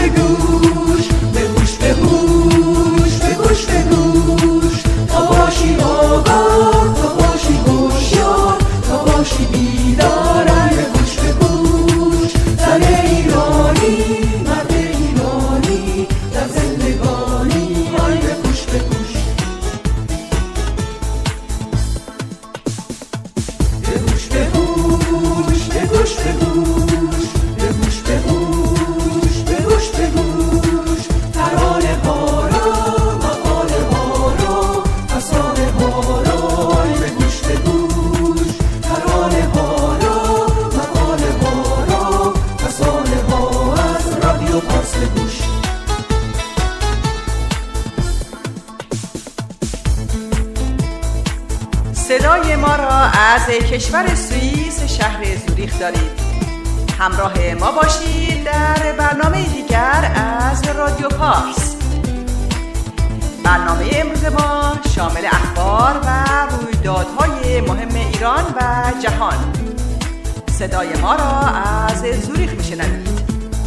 به گوش، به گوش به گوش، به گوش به گوش، تا باشی آگاه، تا باشی هوشیار، تا باشی بیدار. به گوش به گوش، زن ایرانی، مرد ایرانی، در زندگانی. به گوش به گوش، به گوش به گوش، به گوش به گوش، به گوش به گوش، به گوش به گوش، ترانه ها را، مقاله ها را، افسانه ها را. به گوش به گوش، ترانه ها را، مقاله ها را، افسانه ها از رادیو پارس. به گوش صدای ما را از کشور سوئیس شهر زوریخ دارید. همراه ما باشید در برنامه دیگر از رادیو پارس. برنامه امروز ما شامل اخبار و رویدادهای مهم ایران و جهان. صدای ما را از زوریخ میشنوید.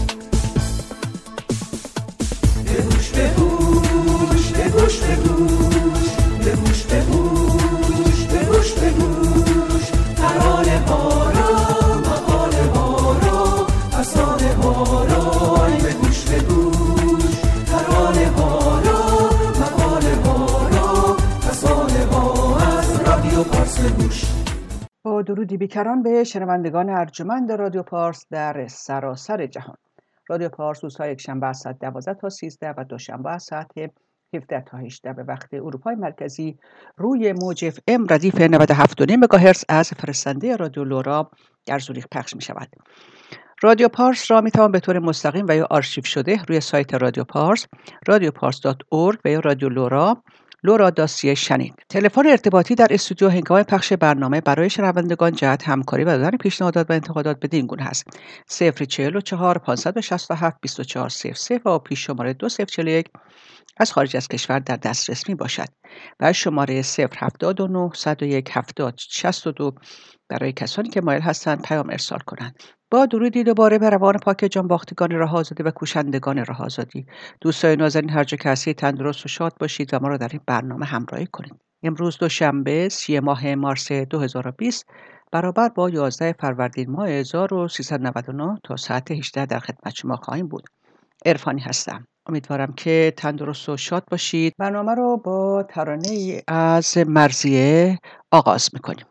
به گوش به گوش، به گوش به گوش، به گوش به گوش، به گوش به گوش، ترانه ها را، مقاله ها را، افسانه ها را. به گوش به گوش، ترانه ها را، مقاله ها را، افسانه ها از رادیو پارس. به گوش. با درودی بیکران به شنوندگان ارجمند رادیو پارس در سراسر جهان. رادیو پارس روزهای یکشنبه از ساعت 12 تا 13 و دوشنبه از ساعت 17 تا 18 به وقت اروپای مرکزی روی موج FM ردیف 97.5 مگاهرتز از فرستنده رادیو لورا در زوریخ پخش می شود. رادیو پارس را می توان به طور مستقیم و یا آرشیو شده روی سایت رادیو پارس، radiopars.org و یا رادیو لورا لورا.ca شنید. تلفن ارتباطی در استودیو هنگام پخش برنامه برای شنوندگان جهت همکاری و دادن پیشنهادات و انتقادات بدین گونه است: 044 567 2400 و پیش شماره 2041 از خارج از کشور در دسترس می باشد و شماره 079 101 70 62 برای کسانی که مایل هستند پیام ارسال کنند. با درودی دوباره به روان پاک جانباختگان رها آزادی و کوشندگان رها آزادی. دوستان نازنین، هر جا که هستید تندرست و شاد باشید و ما را در این برنامه همراهی کنید. امروز دوشنبه 30 ماه مارس 2020 برابر با 11 فروردین ماه 1399 تا ساعت 18 در خدمت شما خواهیم بود. عرفانی هستم. امیدوارم که تندرست و شاد باشید. برنامه رو با ترانه ای از مرضیه آغاز میکنیم.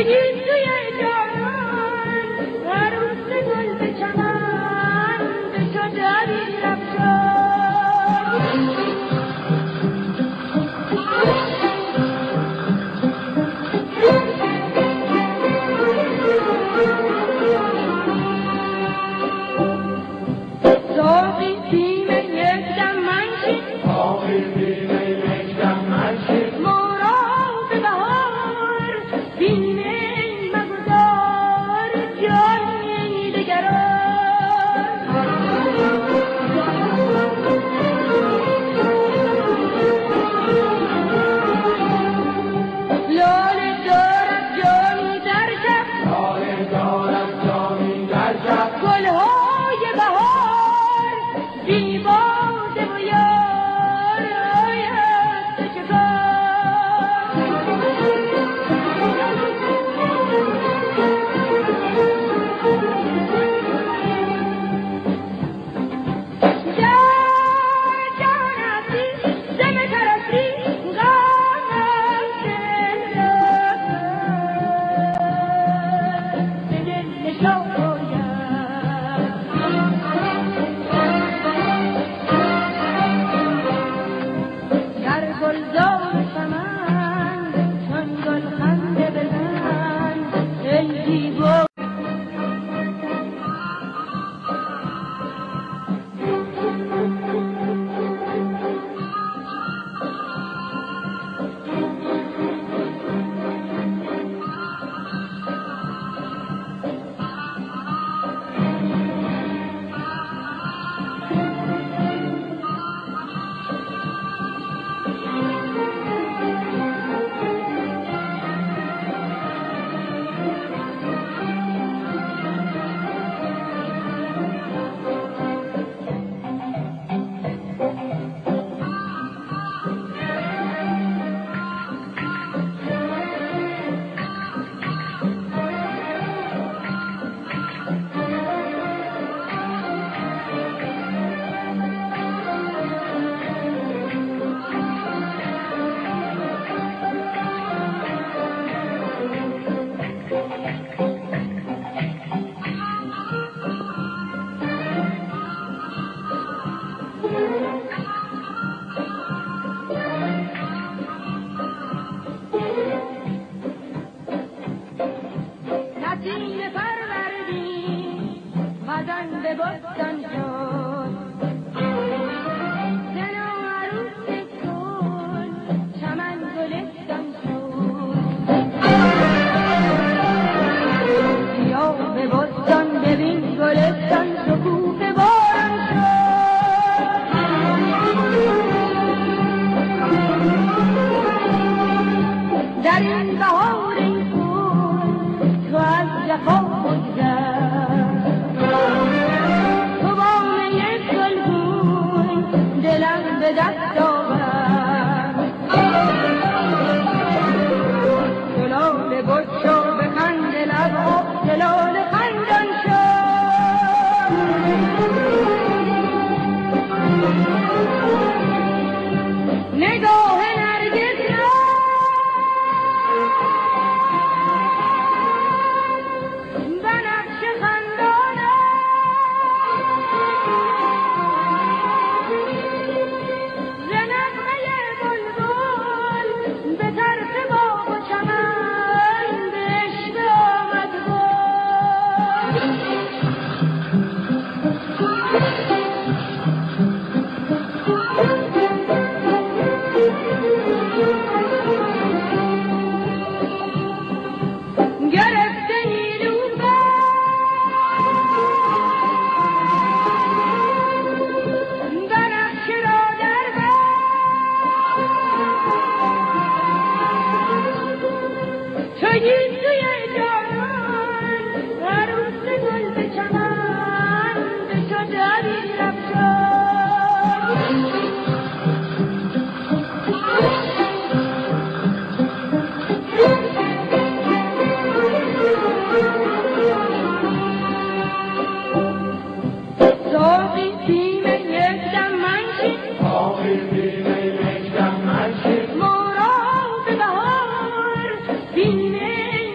بین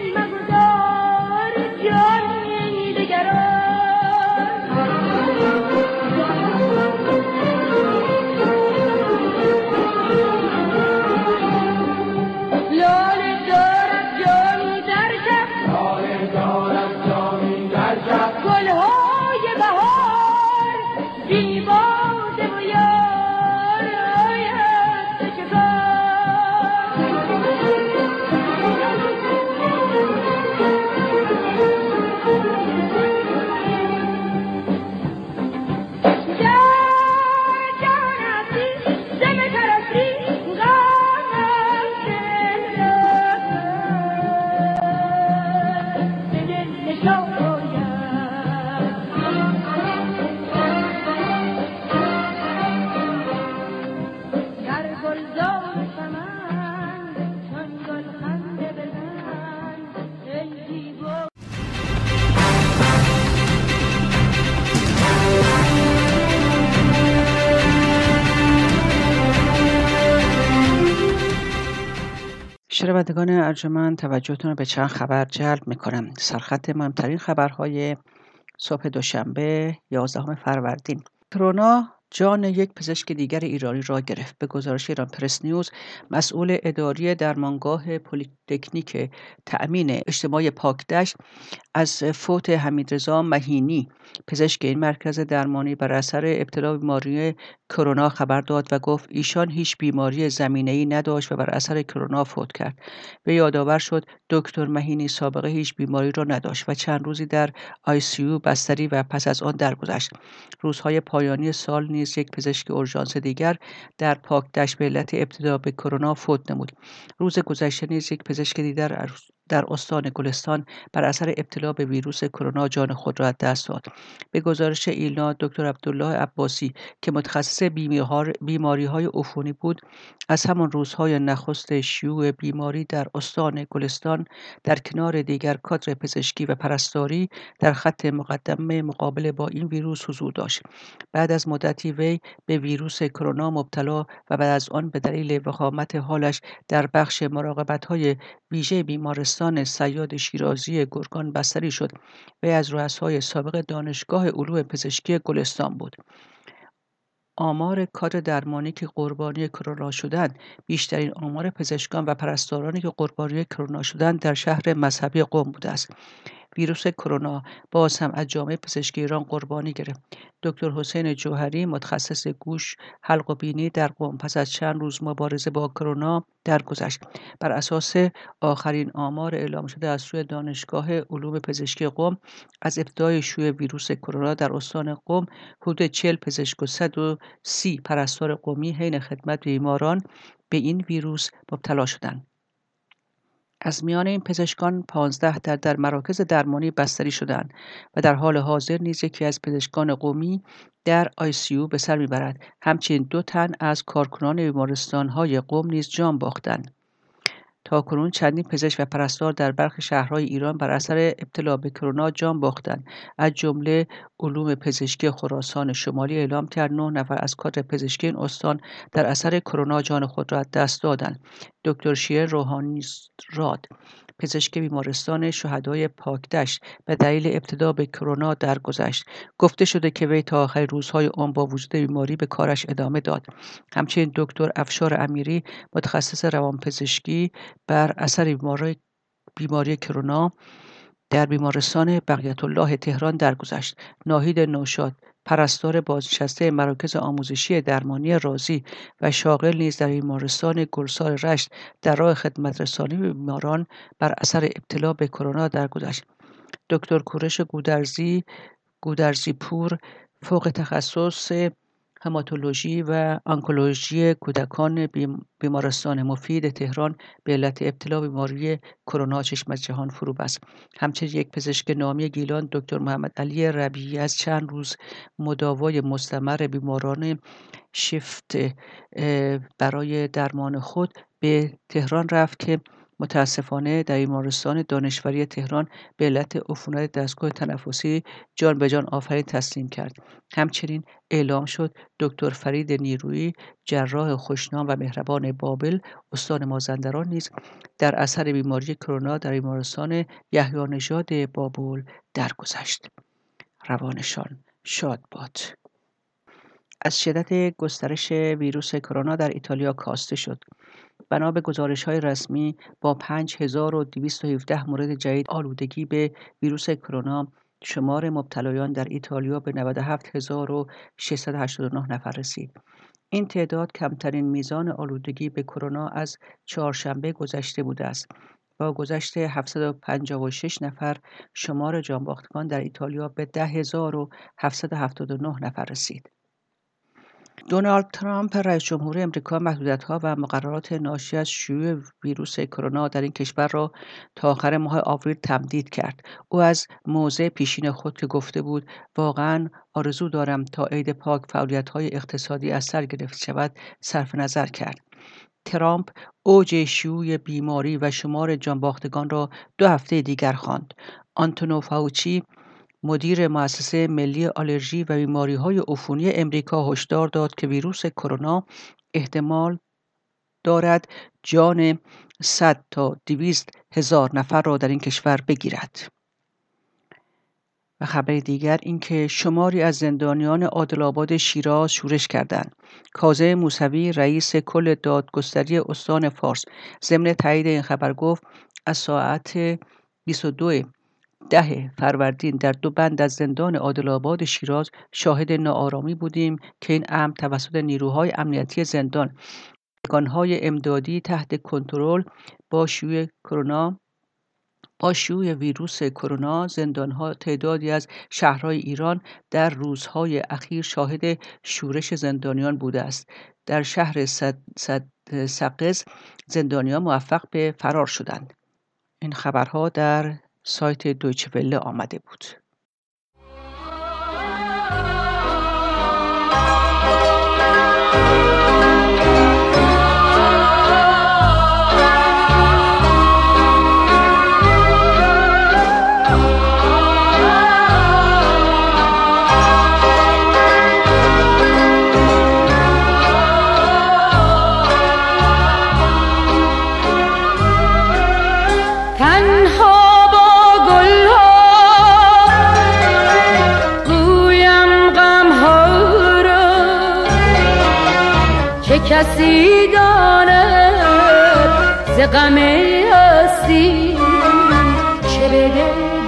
شنوندگان ارجمند، توجهتون رو به چند خبر جلب میکنم. سرخط مهمترین خبرهای صبح دوشنبه 11 فروردین. کرونا جان یک پزشک دیگر ایرانی را گرفت. به گزارش ایران پرس نیوز، مسئول اداری درمانگاه پلی‌تکنیک تأمین اجتماعی پاکدشت از فوت حمیدرضا مهینی، پزشک این مرکز درمانی، بر اثر ابتلا به بیماری کرونا خبر داد و گفت ایشان هیچ بیماری زمینه‌ای نداشت و بر اثر کرونا فوت کرد. به یادآور شد دکتر مهینی سابقه هیچ بیماری را نداشت و چند روزی در ICU بستری و پس از آن درگذشت. روزهای پایانی سال نیز یک پزشک اورژانس دیگر در پاکدشت به علت ابتلا به کرونا فوت نمود. روز گذشته نیز یک پزشک دیگر در استان گلستان بر اثر ابتلا به ویروس کرونا جان خود را از دست داد. به گزارش ایلنا، دکتر عبدالله عباسی که متخصص بیماری‌های عفونی بود، از همان روزهای نخست شیوع بیماری در استان گلستان در کنار دیگر کادر پزشکی و پرستاری در خط مقدم مقابله با این ویروس حضور داشت. بعد از مدتی وی به ویروس کرونا مبتلا و بعد از آن به دلیل وخامت حالش در بخش مراقبت‌های ویژه بیمارستان صیاد شیرازی گرگان بستری شد. وی از رؤسای سابق دانشگاه علوم پزشکی گلستان بود. آمار کادر درمانی که قربانی کرونا شدند، بیشترین آمار پزشکان و پرستارانی که قربانی کرونا شدند در شهر مذهبی قم بوده است. ویروس کرونا باز هم از جامعه پزشکی ایران قربانی گرفت. دکتر حسین جوهری، متخصص گوش، حلق و بینی در قم، پس از چند روز مبارزه با کرونا درگذشت. بر اساس آخرین آمار اعلام شده از سوی دانشگاه علوم پزشکی قم، از ابتدای شیوع ویروس کرونا در استان قم، حدود 40 پزشک و 130 پرستار قمی حین خدمت بیماران به این ویروس مبتلا شدند. از میان این پزشکان 15 در مراکز درمانی بستری شدند و در حال حاضر نیز یکی از پزشکان قمی در ICU به سر میبرد. همچنین 2 تن از کارکنان بیمارستان‌های قم نیز جان باختند. تاکنون چندین پزشک و پرستار در برخی شهرهای ایران بر اثر ابتلا به کرونا جان باختند. از جمله علوم پزشکی خراسان شمالی اعلام کرد 9 نفر از کادر پزشکی این استان در اثر کرونا جان خود را از دست دادند. دکتر شیر روحانی راد، پزشک بیمارستان شهدای پاکدشت، به دلیل ابتلا به کرونا درگذشت. گفته شده که وی تا آخر روزهای عمر با وجود بیماری به کارش ادامه داد. همچنین دکتر افشار امیری، متخصص روانپزشکی، بر اثر بیماری کرونا در بیمارستان بقیت الله تهران درگذشت. ناهید نوشاد، پرستار بازنشسته مراکز آموزشی درمانی رازی و شاغل نیز در بیمارستان گلسار رشت در راه خدمت رسانی به بیماران بر اثر ابتلا به کرونا درگذشت. دکتر کوروش گودرزی پور، فوق تخصص هماتولوژی و آنکولوژی کودکان بیمارستان مفید تهران به علت ابتلا به بیماری کرونا چشم از جهان فرو بست. همچنین یک پزشک نامی گیلان، دکتر محمد علی ربیعی، از چند روز مداوای مستمر بیماران شیفت برای درمان خود به تهران رفت که متاسفانه در بیمارستان دانشوری تهران به علت عفونت دستگاه تنفسی جان به جان آفرین تسلیم کرد. همچنین اعلام شد دکتر فرید نیرویی، جراح خوشنام و مهربان بابل، استان مازندران، نیز در اثر بیماری کرونا در بیمارستان یحیی نژاد بابل درگذشت. روانشان شاد باد. از شدت گسترش ویروس کرونا در ایتالیا کاسته شد. بنا به گزارش‌های رسمی، با 5217 مورد جدید آلودگی به ویروس کرونا، شمار مبتلایان در ایتالیا به 97689 نفر رسید. این تعداد کمترین میزان آلودگی به کرونا از چهارشنبه گذشته بوده است. با گذشت 756 نفر، شمار جانباختگان در ایتالیا به 10779 نفر رسید. دونالد ترامپ، رئیس جمهور امریکا، محدودیت‌ها و مقررات ناشی از شیوع ویروس کرونا در این کشور را تا آخر ماه آوریل تمدید کرد. او از موضع پیشین خود که گفته بود واقعاً آرزو دارم تا عید پاک فعالیت‌های اقتصادی از سر گرفته شود صرف نظر کرد. ترامپ اوج شیوع بیماری و شمار جانباختگان را 2 هفته دیگر خواند. آنتونی فاوچی، مدیر مؤسسه ملی آلرژی و بیماری‌های عفونی امریکا، هشدار داد که ویروس کرونا احتمال دارد جان 100 تا 200 هزار نفر را در این کشور بگیرد. و خبر دیگر این که شماری از زندانیان عادل‌آباد شیراز شورش کردند. کاظم موسوی رئیس کل دادگستری استان فارس ضمن تایید این خبر گفت از ساعت 22 فروردین در 2 بند از زندان عادل‌آباد شیراز شاهد ناآرامی بودیم که این امر توسط نیروهای امنیتی زندان، ارگان‌های امدادی تحت کنترل با شیوع ویروس کرونا زندان‌ها تعدادی از شهرهای ایران در روزهای اخیر شاهد شورش زندانیان بوده است. در شهر سقز زندانیان موفق به فرار شدند. این خبرها در سایت دویچه وله آمده بود. کسی داند ز غم هستی چه به دل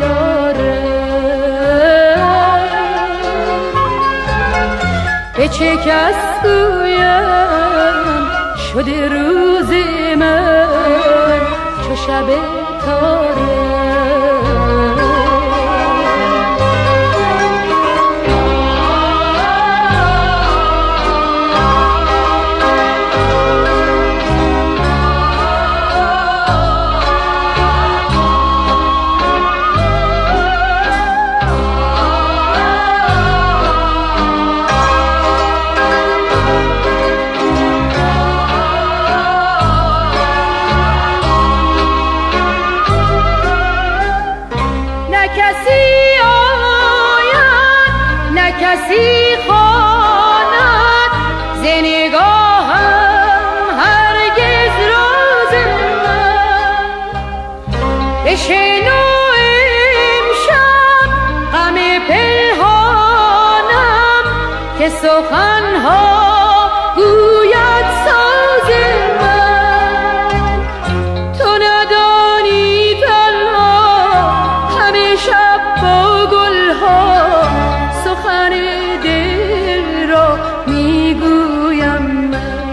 دارد، به چه کس گویم شده روز من چو شب تاره. کسی خواند ز نگاهم هرگز راز من، بشنو امشب غم پنهانم که سخنها گوید ساز من. تو ندانی تنها همه شب با گلها سخن دل را میگویم من،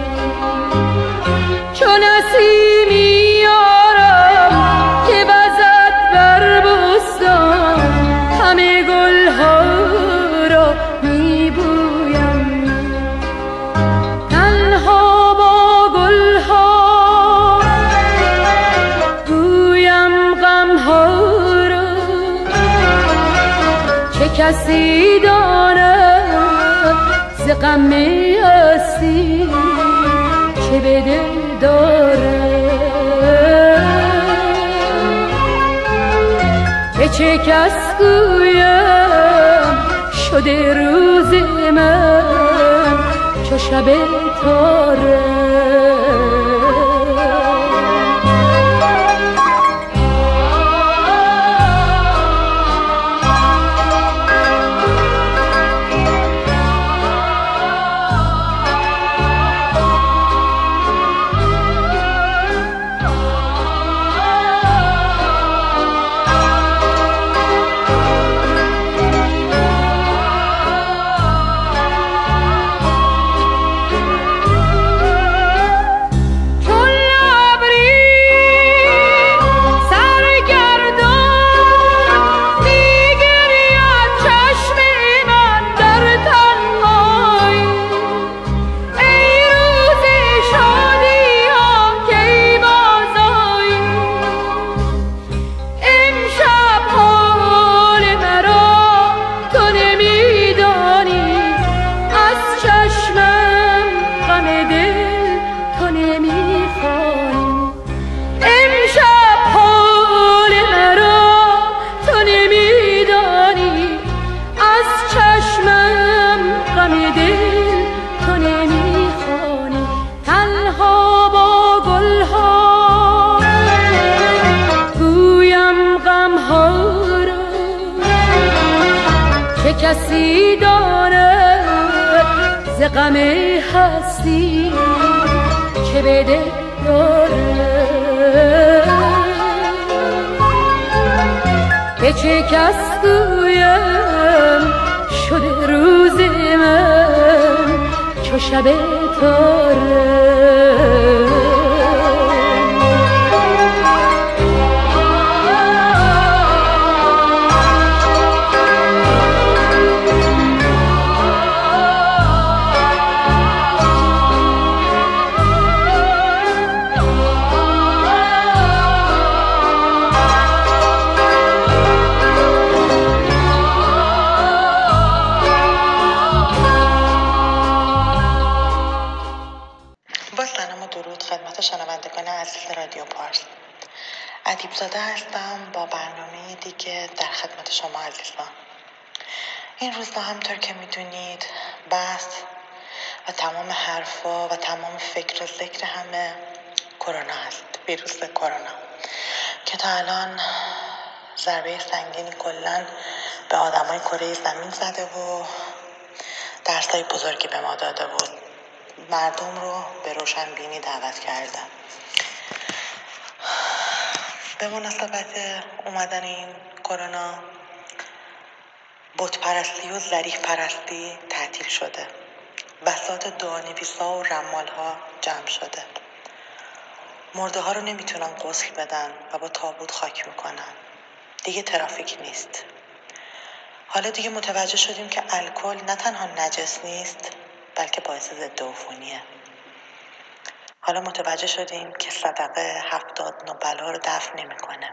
چون نسیمی یارم که وزد بر بستان همه گلها را میبویم من. تنها با گلها گویم غمها را، چه کسی داند ز غم هستی چه به دل دارد، به چه کس گویم شده روز من چو شب تاره. کسی داند ز غم هستی چه بده دارد. به چه کس گویم شده روز من چو شب تاره. ادیب‌زاده هستم با برنامه دیگه در خدمت شما عزیزان. این روزها همطور که میدونید بحث و تمام حرفا و تمام فکر و ذکر همه کرونا هست، ویروس کرونا که تا الان ضربه سنگینی کلاً به آدمای کره زمین زده و درسای بزرگی به ما داده بود. مردم رو به روشنبینی دعوت کرده. به مناسبت اومدن این کرونا بت پرستی و ذریح پرستی تعطیل شده. بساط دعانویسا و رمال ها جمع شده. مرده ها رو نمیتونن غسل بدن و با تابوت خاک میکنن. دیگه ترافیک نیست. حالا دیگه متوجه شدیم که الکل نه تنها نجس نیست بلکه باعث ضد عفونیه. حالا متوجه شدیم که صدقه 70 بلا رو دفع نمیکنه.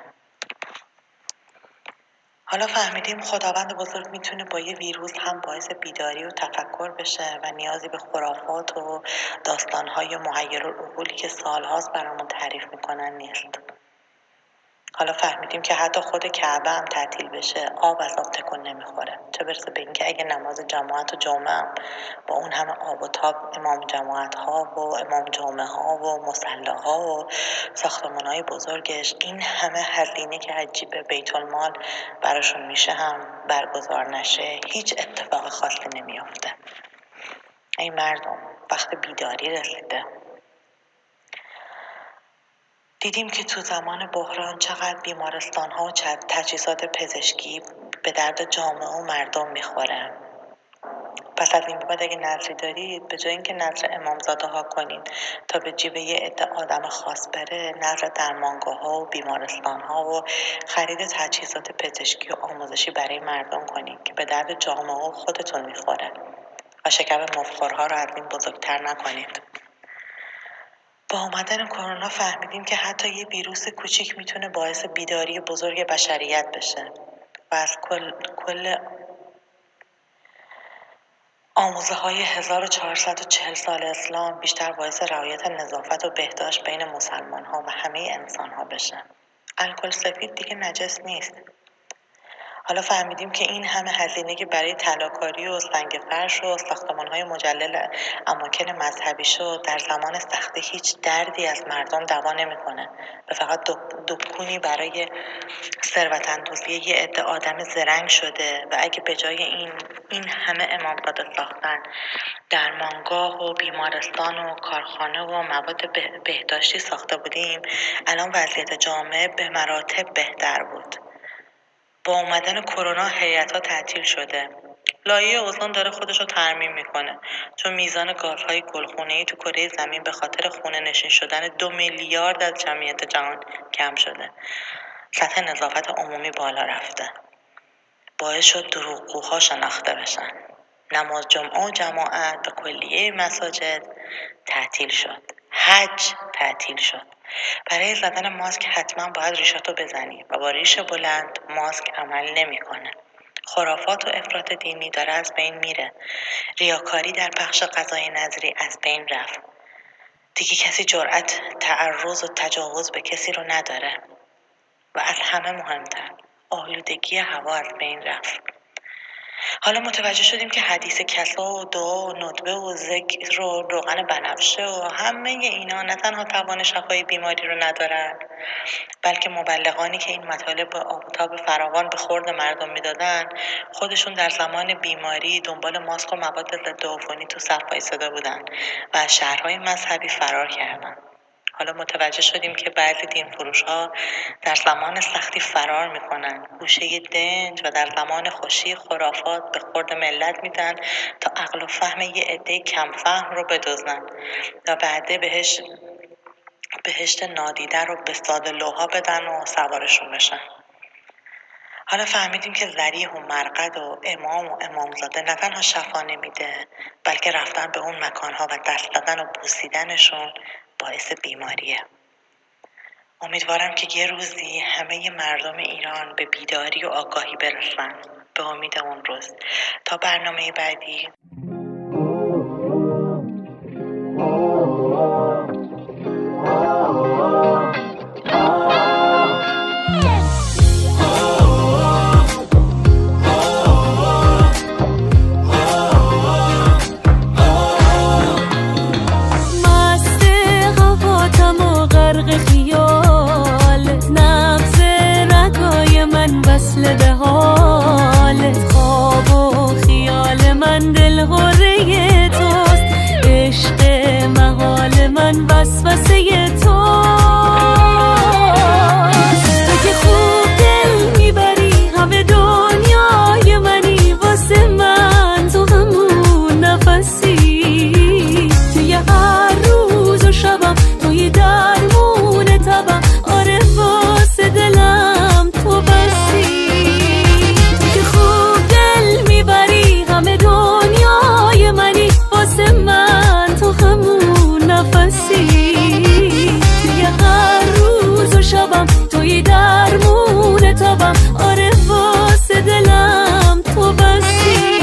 حالا فهمیدیم خداوند بزرگ میتونه با یه ویروس هم باعث بیداری و تفکر بشه و نیازی به خرافات و داستانهای محیرالعقولی که سالهاست برامون تعریف میکنن نیست. حالا فهمیدیم که حتی خود کعبه هم تعطیل بشه آب از آب تکون نمیخوره، چه برسه به اینکه اگه نماز جماعت و جمعه هم با اون همه آب و تاب امام جماعت ها و امام جمعه ها و مصلاها و ساختمان های بزرگش این همه هزینه که عجیب بیت المال براشون میشه هم برگزار نشه، هیچ اتفاق خاصی نمیافته. ای مردم، وقت بیداری رسیده. دیدیم که تو زمان بحران چقدر بیمارستان‌ها و تجهیزات پزشکی به درد جامعه و مردم میخوره. پس از این بعد اگه نظری دارید به جای اینکه نظر امامزاده ها کنین تا به جیب یه عده آدم خاص بره، نظر درمانگاه ها و بیمارستان ها و خرید تجهیزات پزشکی و آموزشی برای مردم کنین که به درد جامعه و خودتون میخوره و شکم مفخورها رو از این بزرگتر نکنید. با آمدن کرونا فهمیدیم که حتی یه ویروس کوچیک میتونه باعث بیداری بزرگ بشریت بشه و از کل آموزه های 1440 سال اسلام بیشتر باعث رعایت نظافت و بهداشت بین مسلمان ها و همه انسان ها بشه. الکل سفید دیگه نجس نیست. حالا فهمیدیم که این همه هزینه که برای طلاکاری و سنگ فرش و ساختمان‌های مجلل اماکن مذهبی شد در زمان سختی هیچ دردی از مردم دوا نمی‌کنه و فقط دکونی برای ثروت اندوزی یه عده آدم زرنگ شده و اگه به جای این همه امامزاده ساختن درمانگاه و بیمارستان و کارخانه و مواد بهداشتی ساخته بودیم الان وضعیت جامعه به مراتب بهتر بود. با اومدن کرونا هیئت‌ها تعطیل شده. لایه اوزون داره خودش رو ترمیم میکنه چون میزان گازهای گلخونه‌ای تو کره زمین به خاطر خونه نشین شدن 2 میلیارد از جمعیت جهان کم شده. سطح نظافت عمومی بالا رفته. باعث شد دروغگوها شناخته بشن. نماز جمعه و جماعت و کلیه مساجد تعطیل شد. حج تعطیل شد. برای زدن ماسک حتما باید ریشاتو بزنی و با ریش بلند ماسک عمل نمیکنه. خرافات و افراط دینی داره از بین میره. ریاکاری در پخش غذای نظری از بین رفت. دیگه کسی جرأت تعرض و تجاوز به کسی رو نداره. و از همه مهمتر آلودگی هوا از بین رفت. حالا متوجه شدیم که حدیث کسا و دعا و ندبه و ذکر و روغن بنفشه و همه اینا نه تنها توان شفای بیماری رو ندارن، بلکه مبلغانی که این مطالب با آب و تاب فراوان به خورد مردم میدادن خودشون در زمان بیماری دنبال ماسک و مواد ضد عفونی تو صف وایساده بودن و از شهرهای مذهبی فرار کردن. حالا متوجه شدیم که بعضی دینفروش‌ها در زمان سختی فرار میکنن، گوشه دنج و در زمان خوشی خرافات به خورد ملت میدن تا عقل و فهم یه عده کم فهم رو بدزدن و بعده بهشت نادیده رو به ساده لوها بدن و سوارشون بشن. حالا فهمیدیم که ذریح و مرقد و امام و امامزاده نه تنها شفا نمیده، بلکه رفتن به اون مکانها و دست دادن و بوسیدنشون باعث بیماریه. امیدوارم که یه روزی همه مردم ایران به بیداری و آگاهی برسن. به امید اون روز. تا برنامه بعدی. به حالت خواب و خیال من دل غره توست، عشق محال من وسوسه توست. تو که خوب دل میبری همه دنیای منی، واسه من تو همون نفسی، توی هر روز و شبم توی درمون تبم، آره واسه دلم تو بسی. توی درمون تابم، آره واسه دلم تو بسی.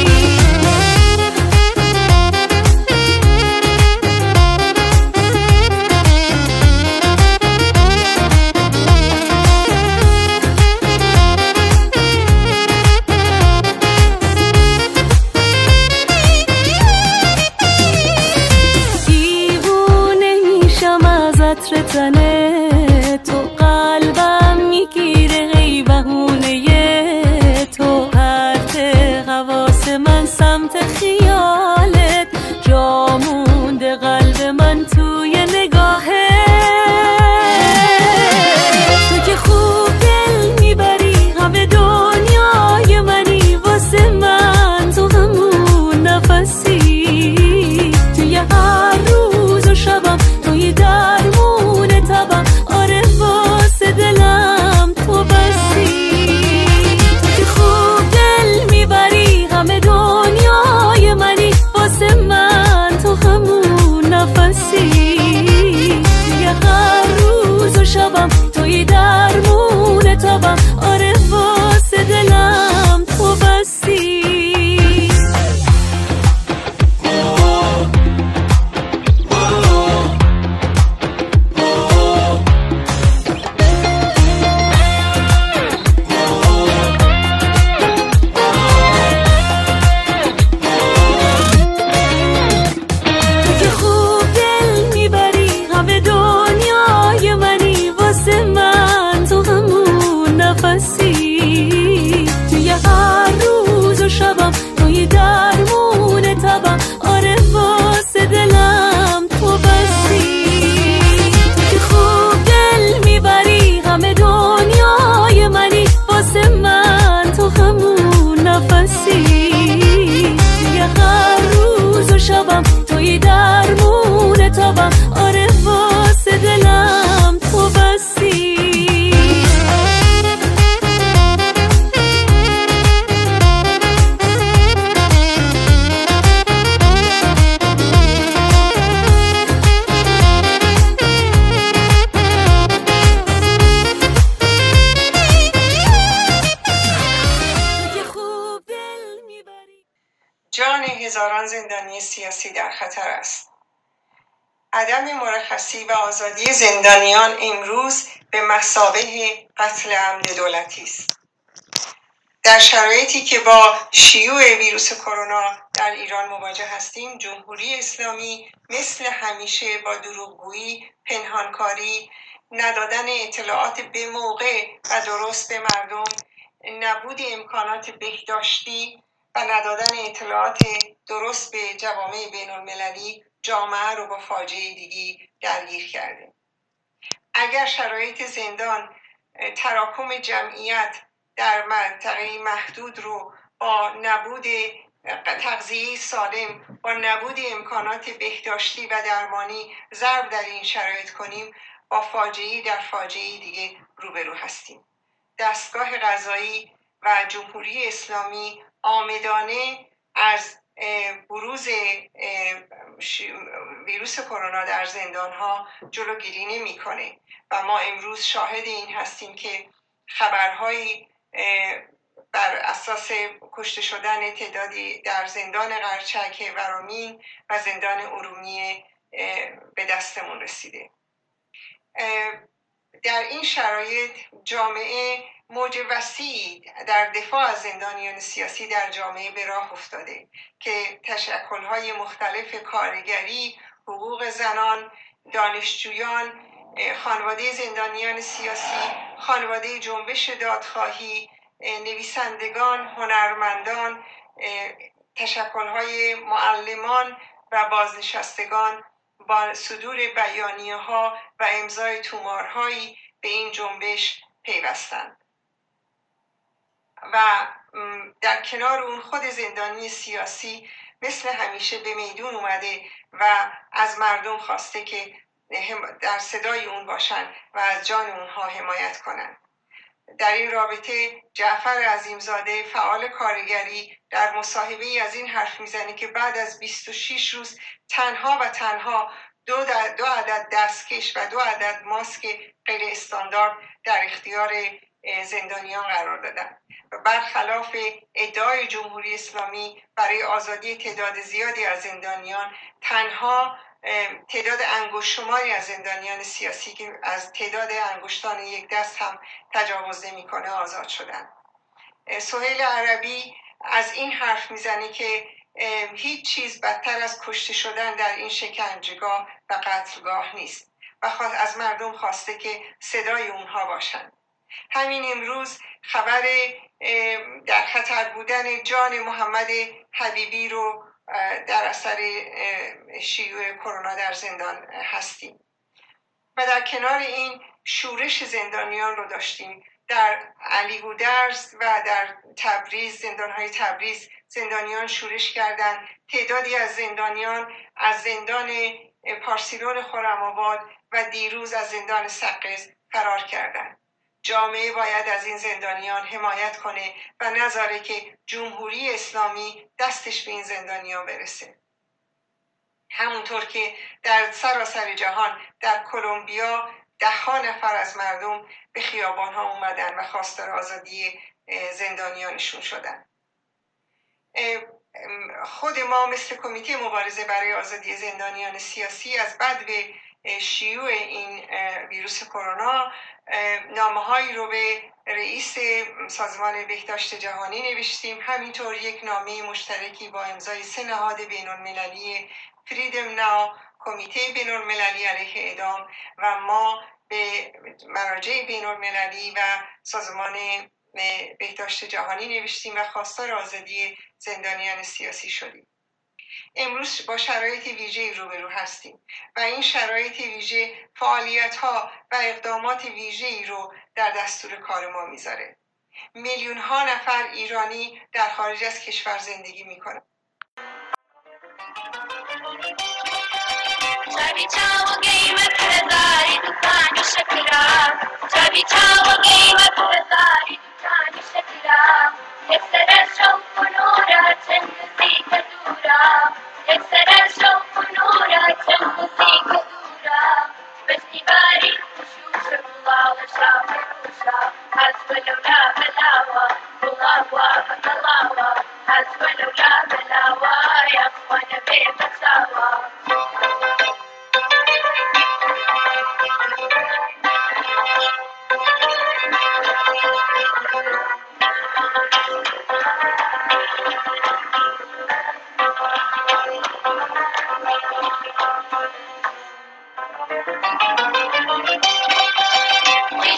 دیوونه میشم از عطر تنه تو، قلبم میگیره ای بهونه تو، پرت حواس من سمت خیالت، جا مونده قلب من توی نگاهت. تو که خوب دل میبری همه دنیای منی، واسه من تو همون نفسی، توی هر روز و شبم توی درمون تبم، آره واسه دلم تو بسی. تو خوب دل میبری همه دنیای منی، واسه من تو همون نفسی، توی هر روز و شبم توی درمون تبم، آره واسه دلم تو بسی. توی هر روز و شبم توی درمون تبم، آره واسه دلم تو بسی. که خوب دل میبری همه دنیای منی، واسه من تو همون نفسی، توی هر روز و شبم توی درمون تبم، آره واسه دلم تو بسی. جان هزاران زندانی سیاسی در خطر است. عدم مرخصی و آزادی زندانیان امروز به مثابه قتل عمد دولتی است. در شرایطی که با شیوع ویروس کرونا در ایران مواجه هستیم، جمهوری اسلامی مثل همیشه با دروغگویی، پنهانکاری، ندادن اطلاعات به موقع و درست به مردم، نبود امکانات بهداشتی و ندادن اطلاعات درست به جوامع بین‌المللی جامعه رو با فاجعه دیگی درگیر کرده. اگر شرایط زندان تراکم جمعیت در منطقه محدود رو با نبود تغذیه سالم، با نبود امکانات بهداشتی و درمانی ضرب در این شرایط کنیم، با فاجعه در فاجعه دیگه روبرو هستیم. دستگاه قضایی و جمهوری اسلامی عامدانه از بروز ویروس کرونا در زندان‌ها جلوگیری نمی‌کنه و ما امروز شاهد این هستیم که خبرهایی بر اساس کشته شدن تعدادی در زندان قرچک ورامین و زندان ارومیه به دستمون رسیده. در این شرایط جامعه موج وسیعی در دفاع از زندانیان سیاسی در جامعه به راه افتاده که تشکل‌های مختلف کارگری، حقوق زنان، دانشجویان، خانواده زندانیان سیاسی، خانواده جنبش دادخواهی، نویسندگان، هنرمندان، تشکل‌های معلمان و بازنشستگان با صدور بیانیه‌ها و امضای تومارهایی به این جنبش پیوستند و در کنار اون خود زندانی سیاسی مثل همیشه به میدون اومده و از مردم خواسته که در صدای اون باشن و از جان اونها حمایت کنن. در این رابطه جعفر عظیمزاده فعال کارگری در مصاحبه‌ای از این حرف میزنه که بعد از 26 روز تنها و تنها دو عدد دستکش و 2 عدد ماسک غیر استاندارد در اختیار زندانیان قرار دادن و برخلاف ادعای جمهوری اسلامی برای آزادی تعداد زیادی از زندانیان، تنها تعداد انگشت‌شماری از زندانیان سیاسی که از تعداد انگشتان یک دست هم تجاوز نمی‌کنه آزاد شدن. سهیل عربی از این حرف میزنه که هیچ چیز بدتر از کشته شدن در این شکنجهگاه و قتلگاه نیست و از مردم خواسته که صدای اونها باشند. همین امروز خبر در خطر بودن جان محمد حبیبی رو در اثر شیوع کرونا در زندان هستیم و در کنار این شورش زندانیان رو داشتیم. در علیگودرز و در تبریز، زندان‌های تبریز زندانیان شورش کردند. تعدادی از زندانیان از زندان پارسیلون خرم‌آباد و دیروز از زندان سقز فرار کردند. جامعه باید از این زندانیان حمایت کنه و نذاره که جمهوری اسلامی دستش به این زندانیان برسه. همونطور که در سراسر جهان، در کلمبیا 10 نفر از مردم به خیابان‌ها اومدن و خواستار آزادی زندانیانشون شدن. خود ما مثل کمیته مبارزه برای آزادی زندانیان سیاسی از بعد به شیوع این ویروس کرونا نامه‌هایی رو به رئیس سازمان بهداشت جهانی نوشتیم. همینطور یک نامه مشترکی با امضای 3 نهاد بین‌المللی فریدم ناو، کمیته بین‌المللی علیه اعدام و ما به مراجع بین‌المللی و سازمان بهداشت جهانی نوشتیم و خواستار آزادی زندانیان سیاسی شدیم. امروز با شرایط ویژه‌ای روبرو هستیم و این شرایط ویژه فعالیت‌ها و اقدامات ویژه‌ای رو در دستور کار ما میذاره. میلیون‌ها نفر ایرانی در خارج از کشور زندگی میکنند.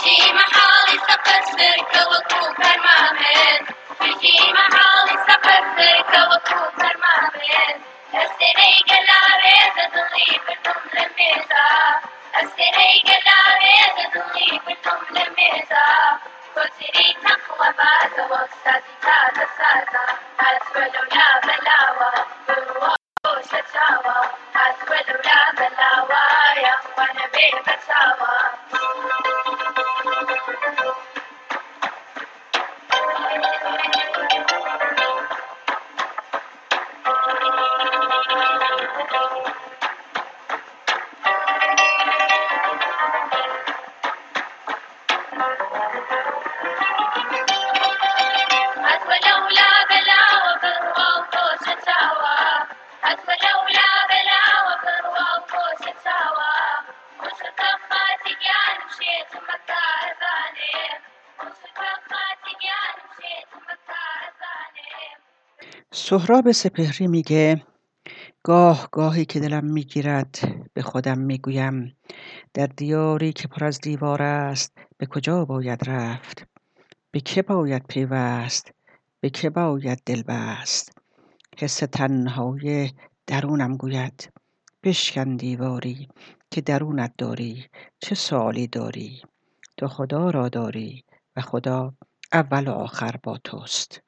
سهراب سپهری میگه گاه گاهی که دلم میگیرد به خودم میگویم در دیاری که پر از دیوار است به کجا باید رفت، به که باید پیوست، به که باید دل بست. حس تنهای درونم گوید بشکن دیواری که درونت داری، چه سوالی داری؟ تو خدا را داری و خدا اول و آخر با توست.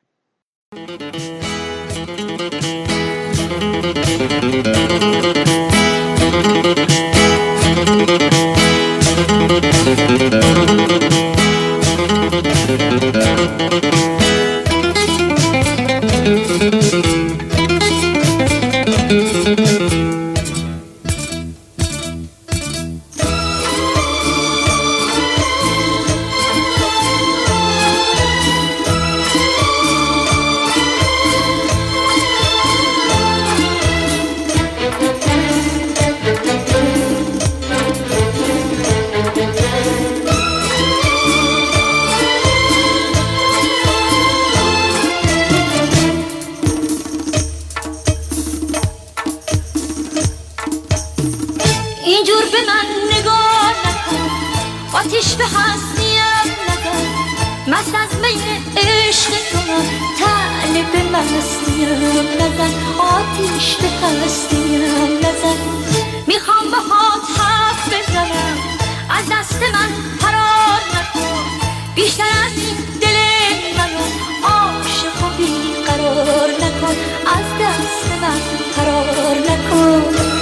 آتیش به هستیم نزن، مست از می عشق تو طالب مستیم نزن، آتیش به هستیم نزن. میخوام باهات حرف بزنم، از دست من فرار نکن، بیشتر از این دل منو عاشق و بیقرار نکن، از دست من فرار نکن.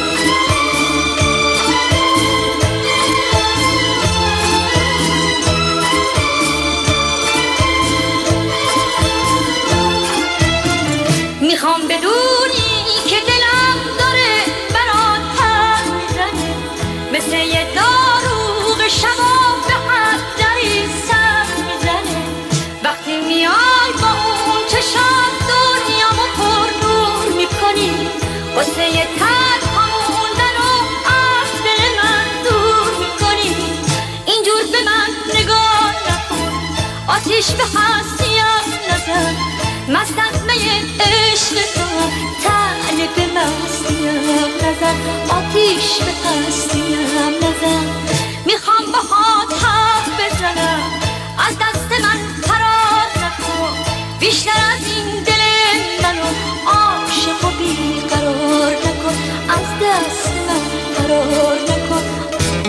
میخوام بدونی که دلم داره برات پر میزنه، مثل یه داروغ شبا به هر دری سر میزنه. وقتی میای با اون چشات دنیامو پر نور میکنی، واسه یه تک موندن و از دل من دور میکنی. اینجور به من نگاه نکن، آتیش به هستیم نزن، مست از می عشق تو طالب مستیم نزن، آتیش به هستیم نزن. میخوام باهات حرف بزنم، از دست من فرار نکن، بیشتر از این دل منو عاشق و بیقرار نکن، از دست من فرار نکن.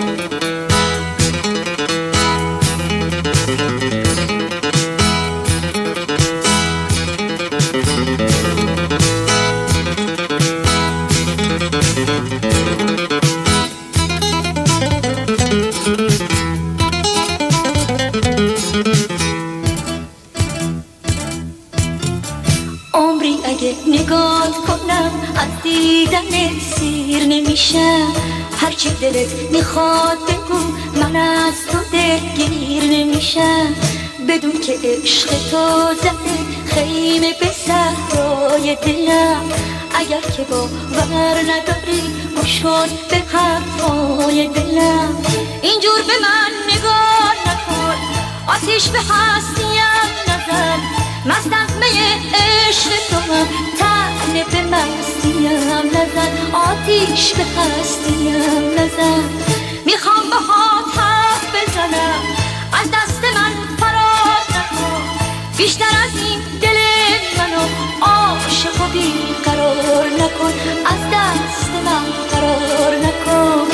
عمری اگه نگاه کنم از دیدن سیر نمیشم، هرچی دلت میخواد بگو من از تو دلگیر نمیشم. بدون که عشق تو زده خیمه به صحرای دلم، اگر که باور نداری گوش کن به حرفای دلم. اینجور به من نگاه نکن، آتیش به هستیم نزن، مست از می عشق تو طالب مستیم نزن، آتیش به هستیم نزن. میخوام باهات حرف بزنم، از نکن از دست من فرار نکن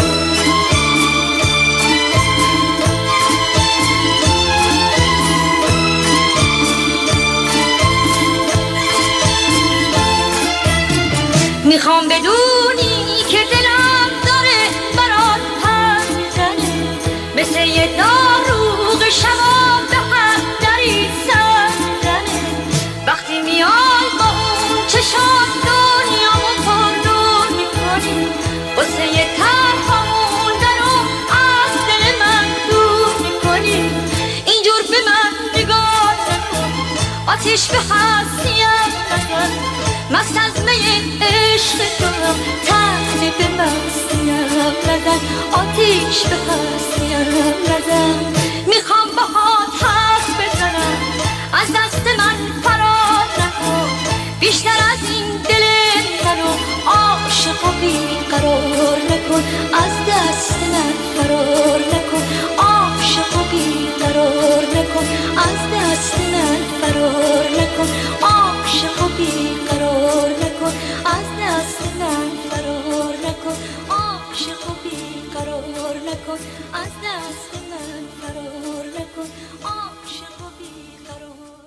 میخوام بدونی که دلم داره برات پر میزنه مثل یه داروغ شبا به هر دری سر میزنه وقتی میای با اون چشات دنیامو پرنور میکنی واسه یه تنها موندن و از دل من دور میکنی اینجور به من نگاه نکن آتیش به هستیم نزن مست از می عشق توام تنه به مستیم نزن آتیش به هستیم نزن میخوام باهات حرف بزنم از دست من فرار نکن بیشتر از این دل منو عاشق و بیقرار نکن از دست من فرار نکن عاشق و بیقرار نکن از دست من فرار نکن عاشق و بیقرار نکن از دست من فرار نکن عاشق و بیقرار نکن از دست من فرار نکن عاشق و بیقرار.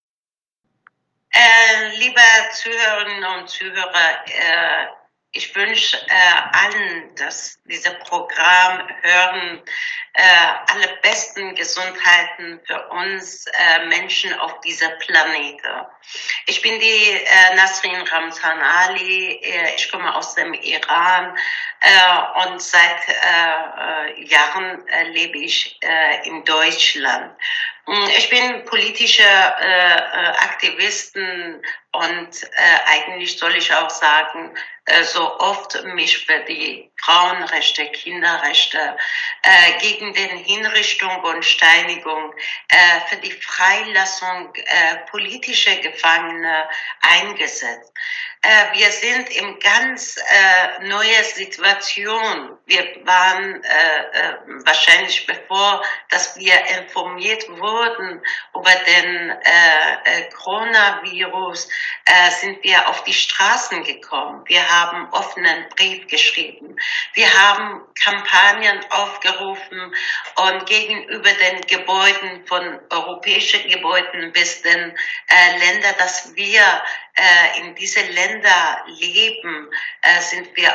Liebe Zuhörerinnen und Zuhörer, ich wünsche allen, dass diese Programm hören, alle besten Gesundheiten für uns Menschen auf dieser Planete. Ich bin die Nasrin Ramzan Ali, ich komme aus dem Iran und seit Jahren lebe ich in Deutschland. Ich bin politische Aktivistin und eigentlich soll ich auch sagen, so oft mich für die Frauenrechte, Kinderrechte, gegen den Hinrichtung und Steinigung, für die Freilassung politischer Gefangene eingesetzt. Wir sind in ganz neuer Situation. Wir waren wahrscheinlich bevor, dass wir informiert wurden über den Coronavirus, sind wir auf die Straßen gekommen. Wir haben offenen Brief geschrieben. Wir haben Kampagnen aufgerufen und gegenüber den Gebäuden, von europäischen Gebäuden bis den Ländern, dass wir in diese Länder leben, sind wir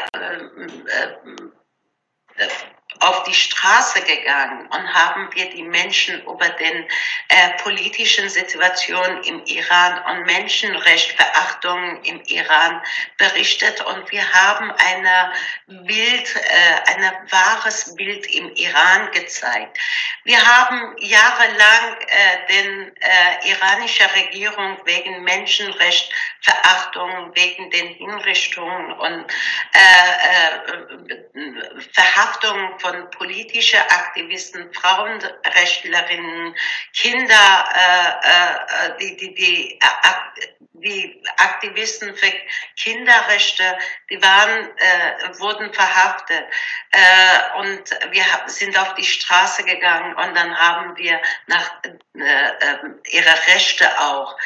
auf die Straße gegangen und haben wir die Menschen über den politischen Situation im Iran und Menschenrechtsverachtung im Iran berichtet und wir haben ein wahres Bild im Iran gezeigt. Wir haben jahrelang den iranische Regierung wegen Menschenrechtsverachtung, wegen den Hinrichtungen und Verhaftung von politischen Aktivisten, Frauenrechtlerinnen, Kinder, die Aktivisten für Kinderrechte, die wurden verhaftet und wir sind auf die Straße gegangen und dann haben wir nach ihrer Rechte auch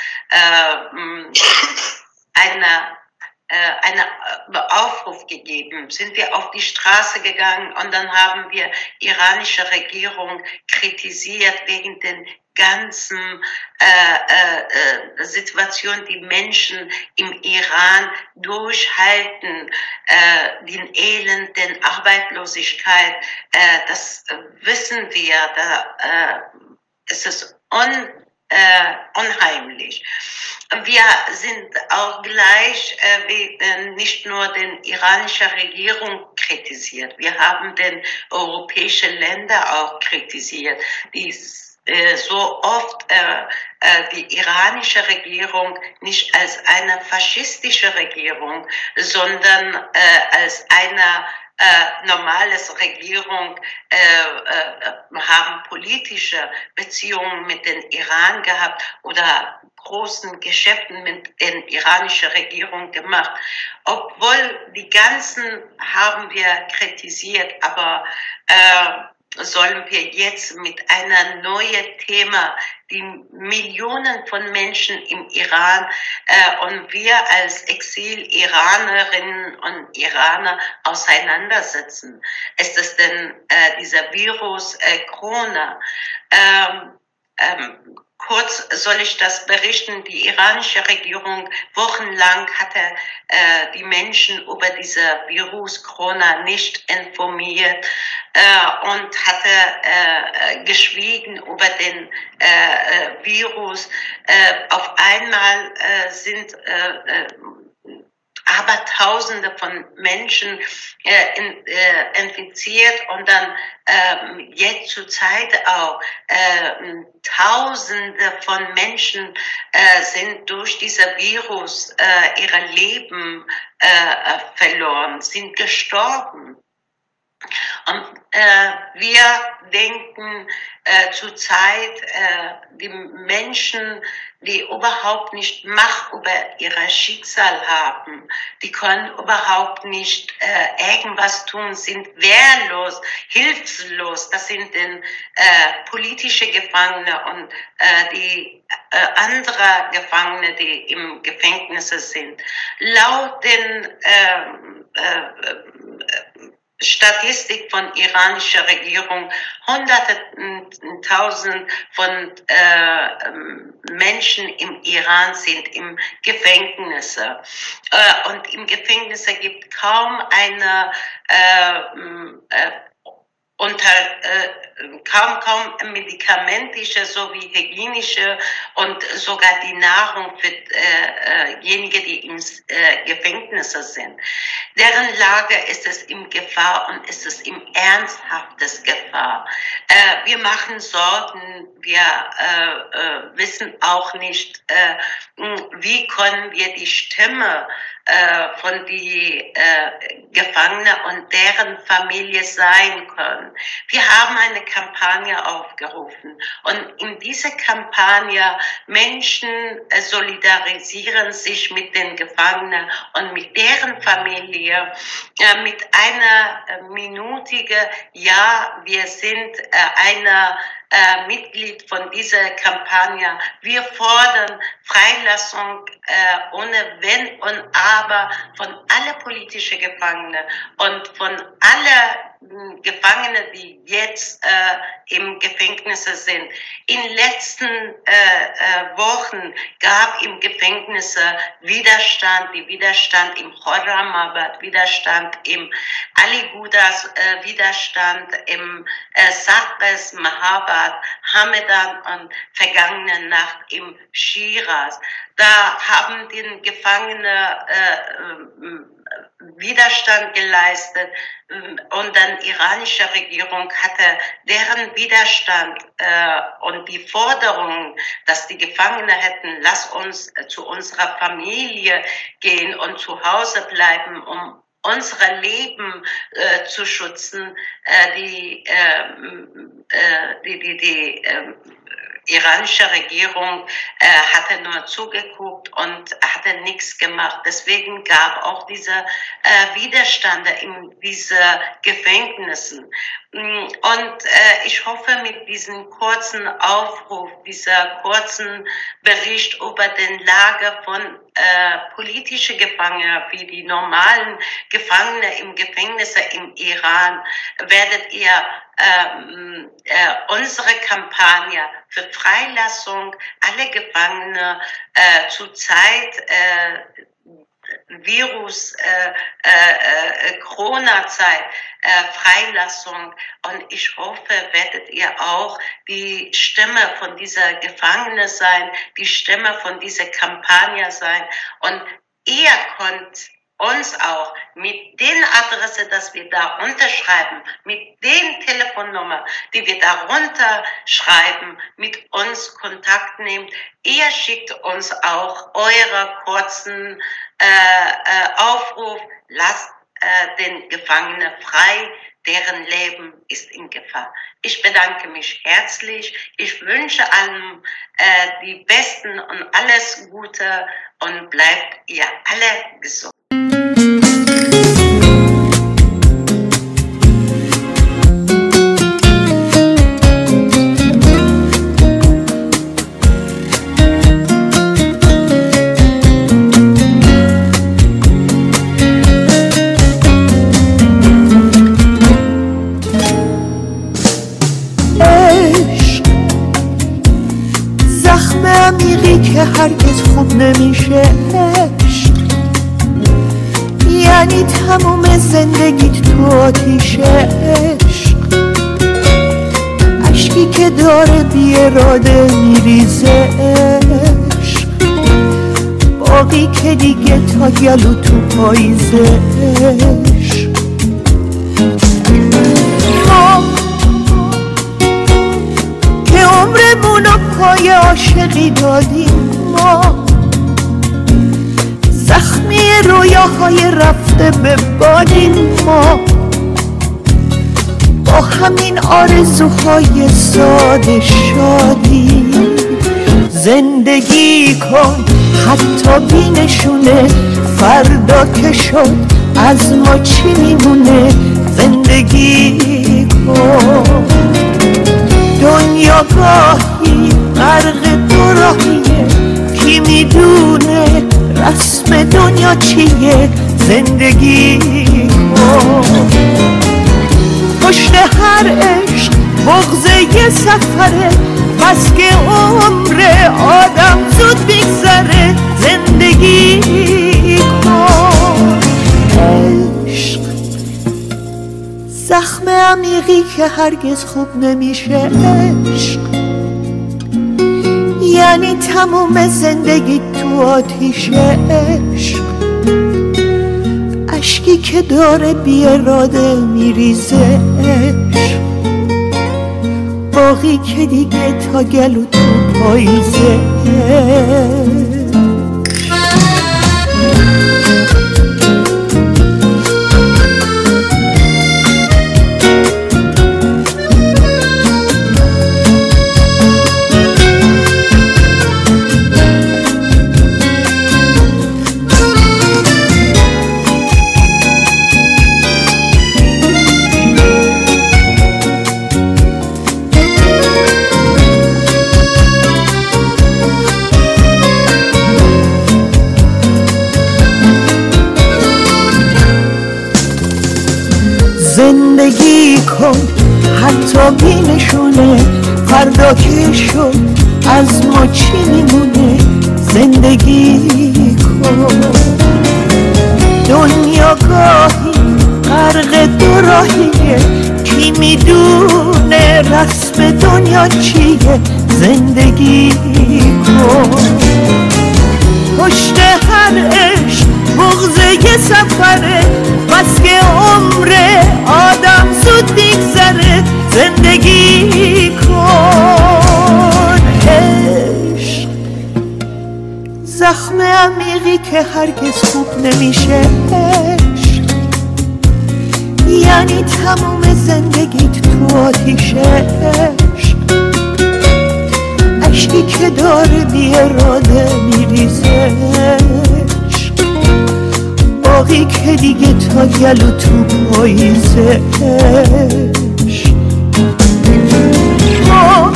einen Aufruf gegeben, sind wir auf die Straße gegangen und dann haben wir iranische Regierung kritisiert wegen den ganzen Situation, die Menschen im Iran durchhalten, den Elend, den Arbeitslosigkeit, das wissen wir, es ist unheimlich. Wir sind auch gleich nicht nur den iranische Regierung kritisiert, wir haben den europäischen Länder auch kritisiert, die so oft die iranische Regierung nicht als eine faschistische Regierung, sondern als eine normales Regierung haben politische Beziehungen mit dem Iran gehabt oder großen Geschäften mit der iranischen Regierung gemacht. Obwohl die ganzen haben wir kritisiert, aber sollen wir jetzt mit einer neuen Thema die Millionen von Menschen im Iran und wir als Exil-Iranerinnen und Iraner auseinandersetzen. Ist es denn dieser Virus Corona? Kurz soll ich das berichten, die iranische Regierung wochenlang hatte die Menschen über dieser Virus Corona nicht informiert und hatte geschwiegen über den Virus. Auf einmal sind aber Tausende von Menschen infiziert und dann jetzt zur Zeit auch Tausende von Menschen sind durch dieser Virus ihr Leben verloren, sind gestorben. Und wir denken zurzeit, die Menschen, die überhaupt nicht Macht über ihr Schicksal haben, die können überhaupt nicht irgendwas tun, sind wehrlos, hilflos. Das sind denn politische Gefangene und die andere Gefangene, die im Gefängnis sind. Laut den Statistik von iranischer Regierung, Hunderttausend von Menschen im Iran sind im Gefängnis. Und im Gefängnis gibt kaum eine kaum medikamentische sowie hygienische und sogar die Nahrung für diejenigen, die im Gefängnis sind. Deren Lage ist es in Gefahr und ist es im ernsthaftes Gefahr. Wir machen Sorgen, wir wissen auch nicht, wie können wir die Stimme von die Gefangenen und deren Familie sein können. Wir haben eine Kampagne aufgerufen und in dieser Kampagne Menschen solidarisieren sich mit den Gefangenen und mit deren Familie mit einer minütigen Ja, wir sind eine Mitglied von dieser Kampagne. Wir fordern Freilassung ohne Wenn und Aber von allen politischen Gefangenen und von allen Gefangenen, die jetzt im Gefängnis sind. In den letzten Wochen gab im Gefängnis Widerstand, die Widerstand im Khorramabad, Widerstand im Ali-Gudas, Widerstand im Saqes, Mahabad, Hamadan und vergangene Nacht im Shiraz. Da haben die Gefangenen Widerstand geleistet und dann die iranische Regierung hatte deren Widerstand und die Forderung, dass die Gefangenen hätten, lass uns zu unserer Familie gehen und zu Hause bleiben, um unsere Leben zu schützen. Die iranische Regierung hatte nur zugeguckt und hatte nichts gemacht. Deswegen gab auch dieser Widerstand in diesen Gefängnissen. Und ich hoffe, mit diesem kurzen Aufruf, dieser kurzen Bericht über den Lage von politischen Gefangenen, wie die normalen Gefangenen im Gefängnis im Iran, werdet ihr unsere Kampagne für Freilassung aller Gefangene zur Zeit Virus, Corona-Zeit, Freilassung. Und ich hoffe, werdet ihr auch die Stimme von dieser Gefangenen sein, die Stimme von dieser Kampagne sein. Und ihr könnt uns auch mit den Adressen, dass wir da unterschreiben, mit den Telefonnummern, die wir darunter schreiben, mit uns Kontakt nehmen. Ihr schickt uns auch eure kurzen Aufruf, lasst den Gefangenen frei, deren Leben ist in Gefahr. Ich bedanke mich herzlich. Ich wünsche allen die Besten und alles Gute und bleibt ihr alle gesund. عمیقی که هرگز خوب نمیشه عشق، یعنی تموم زندگیت تو آتیشه عشق، اشکی که داره بی اراده میریزه عشق، باقی که دیگه تا گلو تو پاییزه عشق. ما که عمرمونو پای عاشقی دادیم، ما زخمی رویاهای رفته به بادیم، ما با همین آرزوهای ساده شادی. زندگی کن حتی بی نشونه، فردا که شد از ما چی میمونه. زندگی کن، دنیا گاهی غرق دو راهیه، کی میدونه رسم دنیا چیه. زندگی کن، پشت هر عشق بغض یه سفره، بس که عمر آدم زود بگذره. زندگی کن، عشق زخم عمیقی که هرگز خوب نمیشه عشق، یعنی تموم زندگی تو آتیشه عشق، اشکی که داره بی اراده میریزه عشق، باقی که دیگه تا گلو تو پاییزه. زندگی کن حتی بی نشونه، فردا که شد از ما چی میمونه. زندگی کن، دنیا گاهی غرق دو راهیه، کی میدونه رسم دنیا چیه. زندگی کن، پشت هر عشق بغض یه سفره، بس که عمر آدم زود بگذره. زندگی کن، عشق زخم عمیقی که هرگز خوب نمیشه عشق، یعنی تموم زندگیت تو آتیشه عشق، اشکی که داره بی اراده میریزه عشق، باقی که دیگه تا گلو تو پاییزه عشق. ما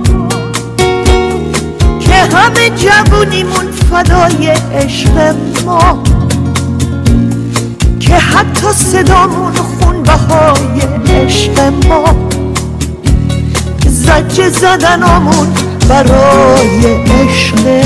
که همه جوونیمون فدای عشق، ما که حتی صدامون خون بهای عشق، ما زجه زدنامون برای عشق.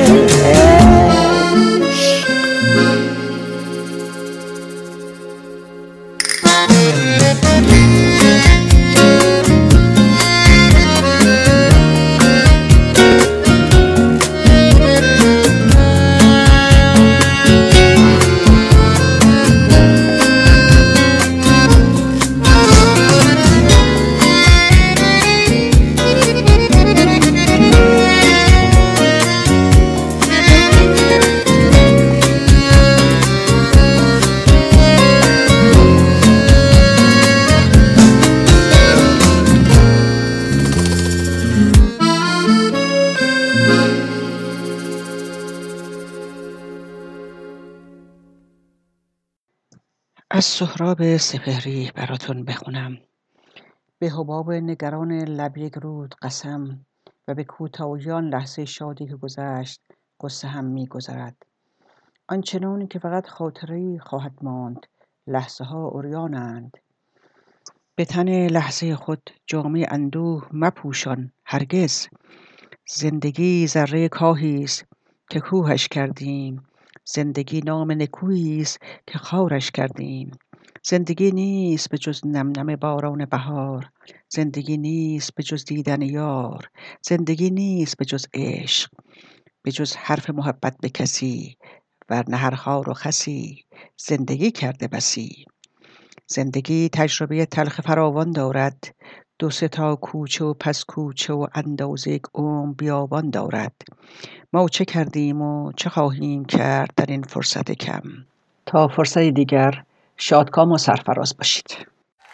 از سهراب سپهری براتون بخونم. به حباب نگران لب یک رود قسم، و به کوتاهیان لحظه شادی که گذشت قصه هم می گذرد. آنچنانی که فقط خاطره‌ای خواهد ماند، لحظه ها عریانند. به تن لحظه خود جامه اندوه مپوشان هرگز، زندگی ذره کاهیست که کوهش کردیم، زندگی نام نکوییست که خارش کردیم. زندگی نیست به جز نم نم باران بهار، زندگی نیست به جز دیدن یار، زندگی نیست به جز عشق، به جز حرف محبت به کسی، ورنه هر خار و خسی زندگی کرده بسی. زندگی تجربه تلخ فراوان دارد، 2-3 تا کوچه و پس کوچه و اندازه یک عمر بیابان دارد. ما چه کردیم و چه خواهیم کرد در این فرصت کم؟ تا فرصت دیگر شادکام و سرفراز باشید.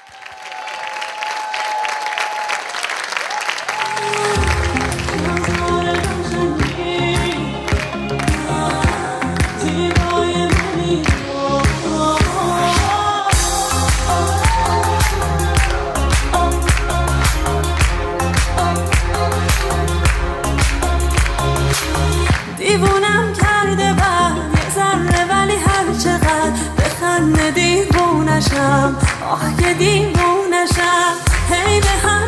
دیوونم کرده بعد یه ذره، ولی هر چقدر بخنده دیوونشم، آه که دیوونشم. هی به هم